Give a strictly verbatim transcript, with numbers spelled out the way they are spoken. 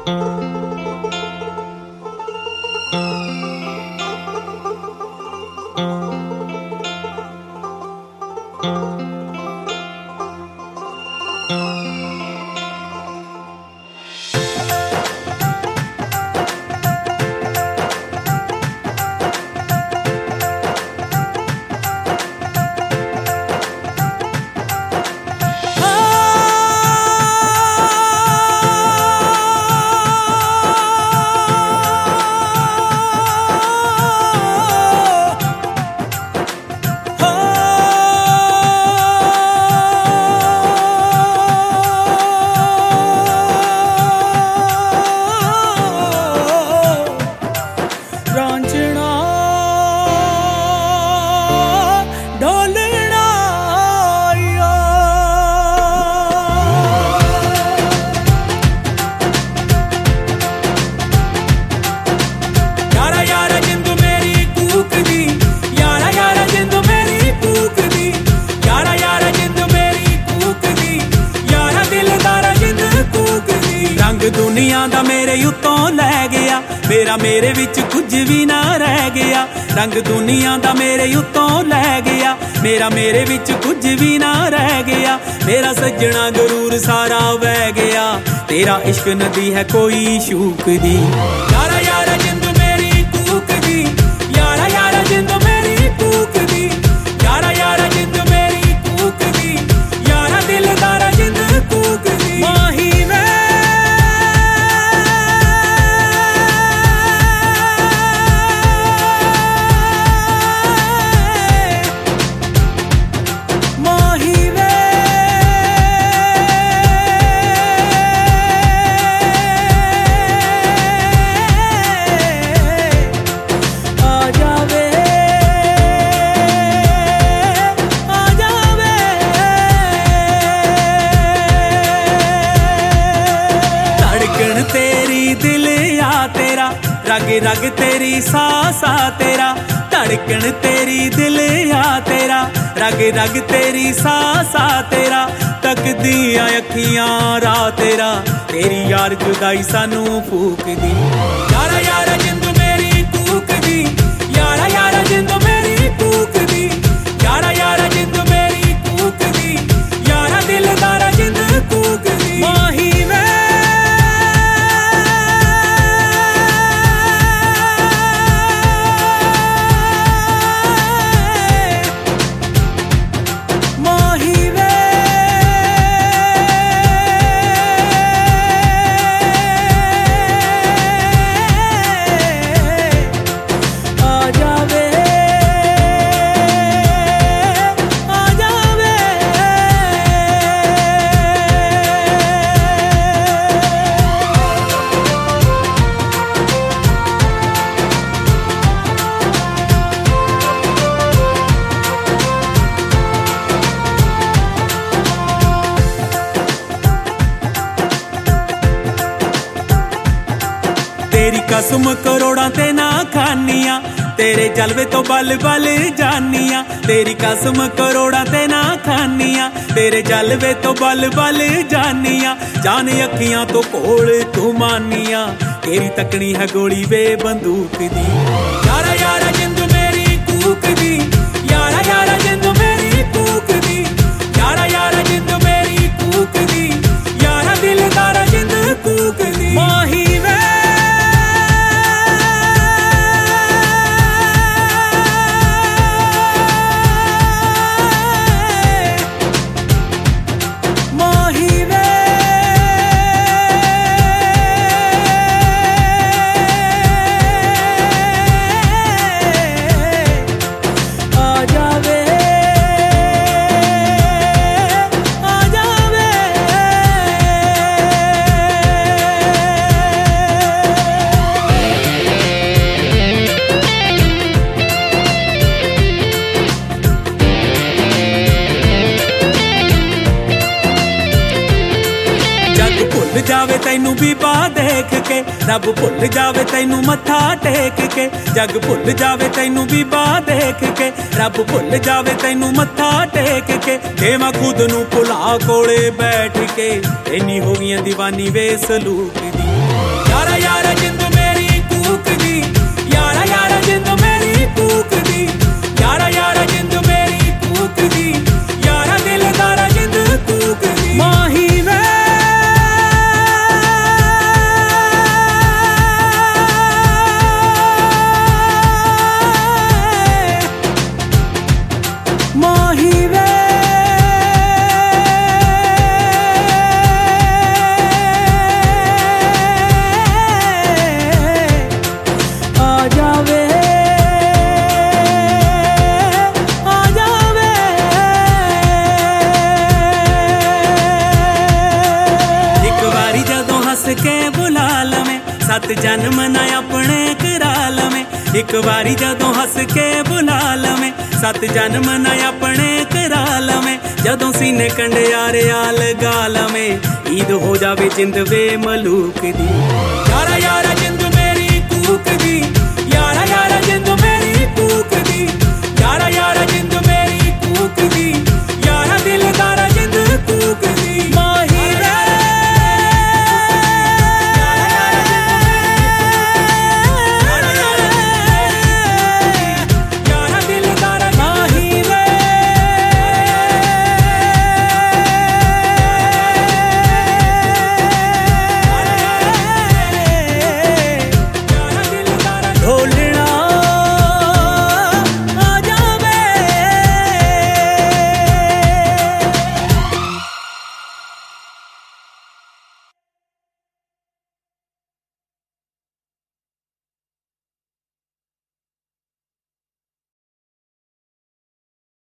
दुनिया दा मेरे उत्तों लै गया, मेरा मेरे विच कुछ भी ना रह गया। रंग दुनिया दा मेरे उत्तों लै गया, मेरा मेरे विच कुछ भी ना रह गया। मेरा सज्जना गरूर सारा बह गया, तेरा इश्क नदी है कोई शूक दी। यारा यारा जिंद मेरी कूक दी, यारा यारा जिंद मेरी कूक दी, यारा यारा जिंद मेरी कूक दी, यारा दिलदारा जिंद कूक दी। माही वे तेरी दिल या तेरा, रग रग तेरी सांसा तेरा। धड़कन तेरी दिल या तेरा, रग रग तेरी सांसा तेरा। तकदियां अखियां रा तेरा, तेरी यार जुदाई सानू फूक दी। यारा यारा जिंद मेरी कूक दी, यारा यारा जिंद मेरी कूक दी, यारा यारा जिंद मेरी कूक दी, यारा दिलदारा जिंद कूक दी। माही वे तेरी कसम करोड़ां ते ना खानियां, तेरे जलवे तो बल बल जानियां। तेरी कसम करोड़ां ते ना खानियां, तेरे जलवे तो बल बल जानियां। जान अखियां तो कोल तू मानियां, तेरी तकनी है गोली वे बंदूक दी। यारा यारा जिंद मेरी कूक दी, यारा यारा जिंद मेरी कूक दी, यारा यारा जिंद मेरी कूक दी, यारा दिलदारा जिंद कूक दी। माही वे भुल जावे तैनू बीबा देख के, रब भुल जावे तैनू मत्था टेक के। जग भुल जावे तैनू बीबा देख के, रब भुल जावे तैनू मत्था टेक के। जे मैं खुद नू भुला कोले बैठ के, इन्नी हो गई दीवानी वे सलूक दी। सत जन्म ना अपने करा लवें, एक बारी जदों हस के बुला लवें। सत जन्म ना अपने करा लवें, जदों सीने कंडियारे आ लगा लवें। ईद हो जावे जिंद वे मलूक दी, यारा यारा जिंद मेरी कूक दी, यारा यारा जिंद मेरी कूक दी, यारा यारा जिंद मेरी कूक दी।